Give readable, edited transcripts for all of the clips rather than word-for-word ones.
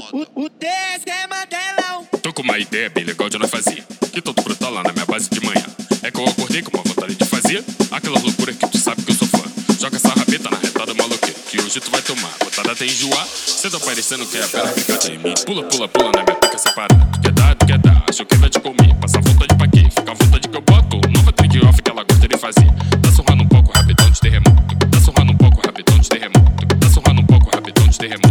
O TS é Mandelão. Tô com uma ideia bem legal de nós fazer. Que todo brotar lá na minha base de manhã. É que eu acordei com uma vontade de fazer aquela loucura que tu sabe que eu sou fã. Joga essa rabeta na retada maloqueira, que hoje tu vai tomar. Botada até enjoar. Cê tá parecendo que é a pera fica em mim. Pula, pula, pula na minha pica separada. Tu quer dar, achou que vai te comer. Passa vontade pra quê? Fica à vontade que eu boto. Nova trick off que ela gosta de fazer. Dá surrando um pouco, rapidão de terremoto. Dá surrando um pouco, rapidão de terremoto. Dá surrando um pouco, rapidão de terremoto.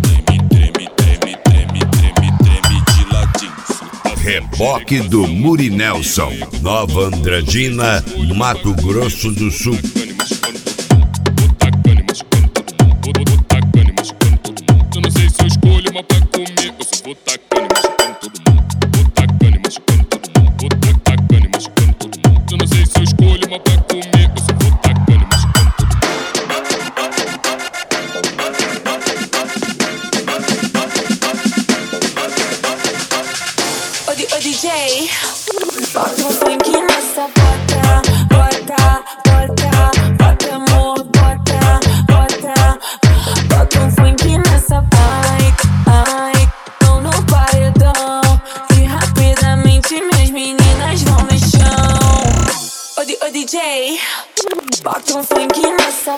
Treme de ladinho. Reboque do Muri Nelson, Nova Andradina, Mato Grosso do Sul. Eu não sei se eu escolho uma pra comer ou se vou tacando e machucando todo mundo. Vou tacando e machucando todo mundo. Vou tacando e machucando todo mundo. Eu não sei se eu escolho uma pra comer ou se vou tacando e machucando todo Ô DJ, bota um funk nessa bota, bota, bota, bota amor, bota, bota, bota um funk nessa bike, ai, tô no paredão e rapidamente minhas meninas vão no chão. Ô DJ, bota um funk nessa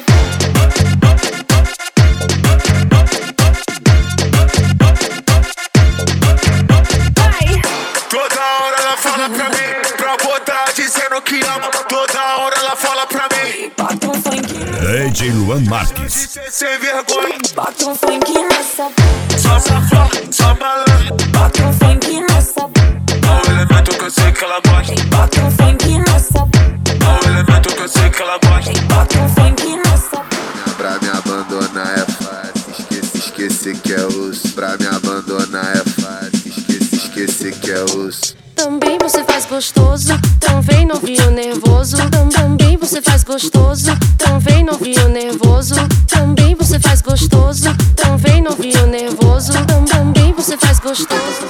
fala pra mim, pra botar dizendo que ama. Toda hora ela fala pra mim. bota um funk, DJ Luan Marques. Sem vergonha, bota um funk nessa, só safra, só malandro. bota um funk nessa, O elemento que eu sei que ela gosta. bota um funk nessa, O elemento que eu sei que ela gosta. bota um funk nessa. Pra me abandonar é fácil, esquecer que é osso. Pra me abandonar é fácil, esquecer que é osso. Também você faz gostoso, então vem novinho nervoso. Também você faz gostoso, então vem novinho nervoso. Também você faz gostoso, então vem novinho nervoso. Também você faz gostoso.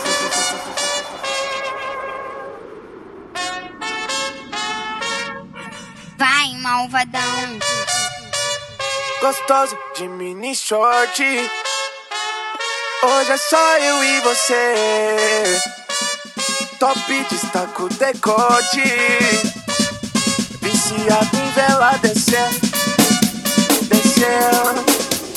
Vai, malvadão. Gostoso de mini short. Hoje é só eu e você. Top destaca o decote. Viciado em vela descendo, descendo,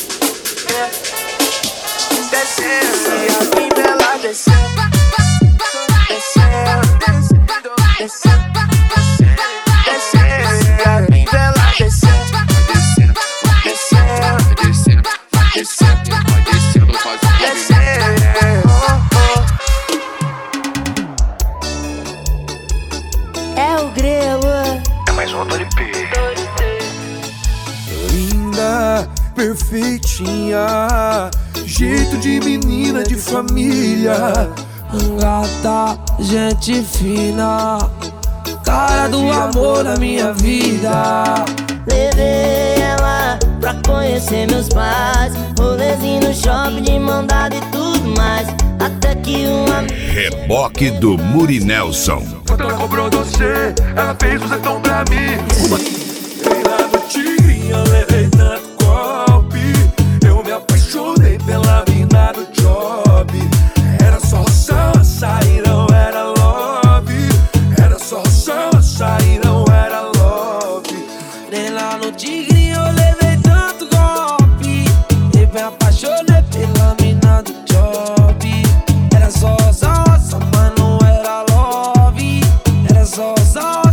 descendo. Viciado em vela descendo, descendo, descendo, descendo. Viciado em vela descendo, descendo, descendo, descendo, descendo. É o grelo. É mais um Doripe. Linda, perfeitinha, jeito de menina de família. Gata, gente fina, cara do amor na minha vida. Levei ela pra conhecer meus pais, rolezinho no shopping de mão dada e tudo mais. Até que uma Reboque do Muri Nelson. Quando ela cobrou doce, ela fez um setão pra mim. Ei, lá no Tigrinho, levei tanto golpe. Eu me apaixonei pela mina do job. Era só açaí, não era love. Era só açaí, não era love. Nem lá no Tigrinho, eu levei tanto golpe. Eu me apaixonei pela mina do job. Era só, mas não era love. Era só,